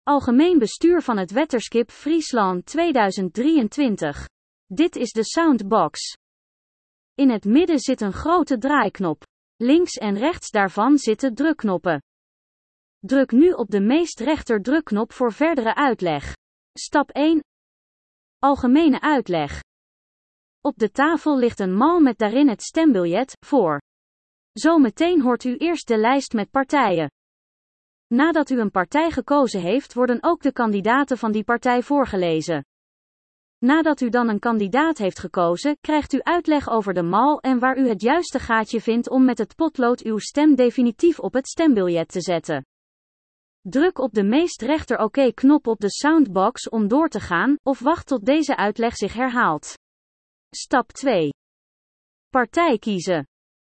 Algemeen bestuur van het Wetterskip Friesland 2023. Dit is de Soundbox. In het midden zit een grote draaiknop. Links en rechts daarvan zitten drukknoppen. Druk nu op de meest rechter drukknop voor verdere uitleg. Stap 1. Algemene uitleg. Op de tafel ligt een mal met daarin het stembiljet, voor. Zometeen hoort u eerst de lijst met partijen. Nadat u een partij gekozen heeft, worden ook de kandidaten van die partij voorgelezen. Nadat u dan een kandidaat heeft gekozen, krijgt u uitleg over de mal en waar u het juiste gaatje vindt om met het potlood uw stem definitief op het stembiljet te zetten. Druk op de meest rechter oké-knop op de Soundbox om door te gaan, of wacht tot deze uitleg zich herhaalt. Stap 2. Partij kiezen.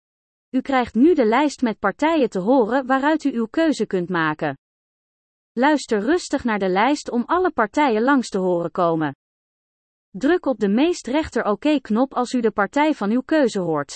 U krijgt nu de lijst met partijen te horen waaruit u uw keuze kunt maken. Luister rustig naar de lijst om alle partijen langs te horen komen. Druk op de meest rechter oké-knop als u de partij van uw keuze hoort.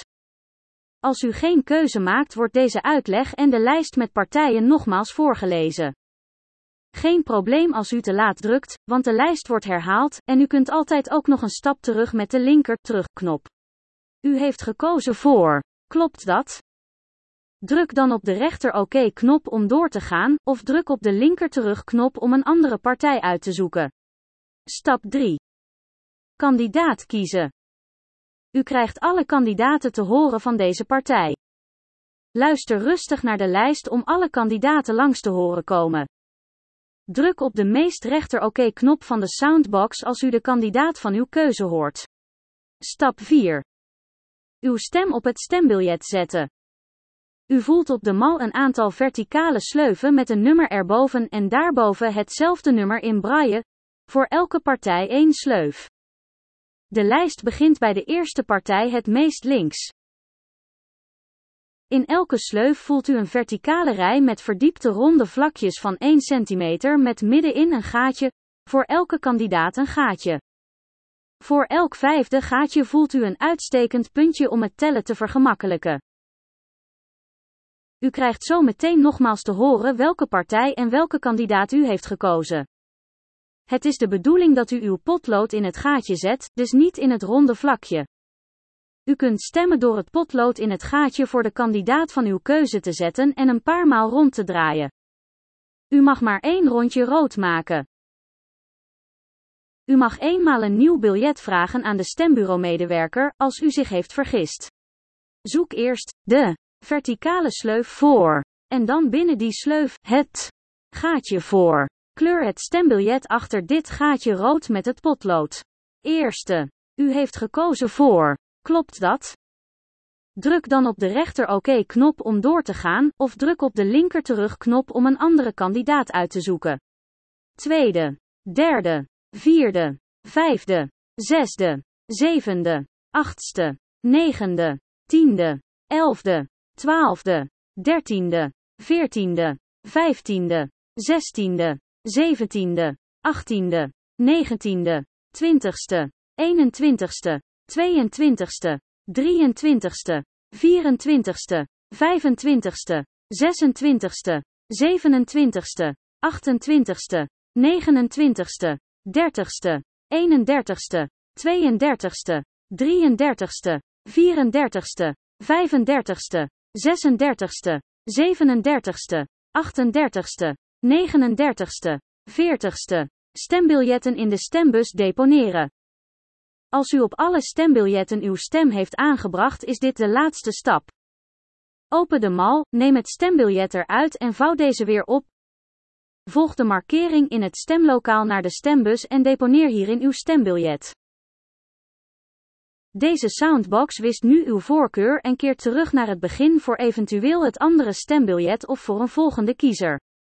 Als u geen keuze maakt, wordt deze uitleg en de lijst met partijen nogmaals voorgelezen. Geen probleem als u te laat drukt, want de lijst wordt herhaald, en u kunt altijd ook nog een stap terug met de linker terugknop. U heeft gekozen voor. Klopt dat? Druk dan op de rechter oké-knop om door te gaan, of druk op de linker terugknop om een andere partij uit te zoeken. Stap 3. Kandidaat kiezen. U krijgt alle kandidaten te horen van deze partij. Luister rustig naar de lijst om alle kandidaten langs te horen komen. Druk op de meest rechter oké-knop van de Soundbox als u de kandidaat van uw keuze hoort. Stap 4. Uw stem op het stembiljet zetten. U voelt op de mal een aantal verticale sleuven met een nummer erboven en daarboven hetzelfde nummer in braille, voor elke partij 1 sleuf. De lijst begint bij de eerste partij het meest links. In elke sleuf voelt u een verticale rij met verdiepte ronde vlakjes van 1 cm met middenin een gaatje, voor elke kandidaat een gaatje. Voor elk 5e gaatje voelt u een uitstekend puntje om het tellen te vergemakkelijken. U krijgt zo meteen nogmaals te horen welke partij en welke kandidaat u heeft gekozen. Het is de bedoeling dat u uw potlood in het gaatje zet, dus niet in het ronde vlakje. U kunt stemmen door het potlood in het gaatje voor de kandidaat van uw keuze te zetten en een paar maal rond te draaien. U mag maar 1 rondje rood maken. U mag eenmaal een nieuw biljet vragen aan de stembureaumedewerker, als u zich heeft vergist. Zoek eerst de verticale sleuf voor, en dan binnen die sleuf het gaatje voor. Kleur het stembiljet achter dit gaatje rood met het potlood. Eerste. U heeft gekozen voor. Klopt dat? Druk dan op de rechter oké-knop om door te gaan, of druk op de linker terugknop om een andere kandidaat uit te zoeken. Tweede. Derde. Vierde. 5e. 6e. 7e. 8e. 9e. 10e. 11e. 12e. 13e. 14e. 15e. 16e. 17e. 18e. 19e. 20ste. 21ste. 22ste. 23ste. 24ste. 25ste. 26ste. 27ste. 28ste. 29ste. 30ste. 31ste. 32ste. 33ste. 34ste. 35ste. 36ste. 37ste. 38ste. 39ste. 40ste. Stembiljetten in de stembus deponeren. Als u op alle stembiljetten uw stem heeft aangebracht, is dit de laatste stap. Open de mal, neem het stembiljet eruit en vouw deze weer op. Volg de markering in het stemlokaal naar de stembus en deponeer hierin uw stembiljet. Deze Soundbox wist nu uw voorkeur en keert terug naar het begin voor eventueel het andere stembiljet of voor een volgende kiezer.